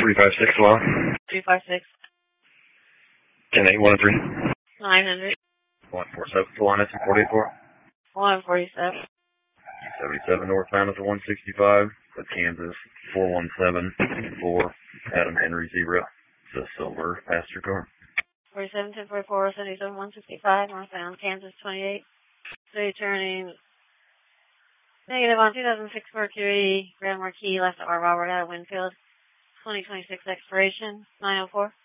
356 Solana. 256. 10813. 900. 147 Solana, 244. 147. 77 northbound at the 165. That's Kansas 41724. Adam Henry Zebra. It's a silver passenger car. 47, 1044, 77, 165, northbound, Kansas 28. So you're turning negative on 2006 Mercury, Grand Marquis, left at Robert out of Winfield. 2026 expiration, 904.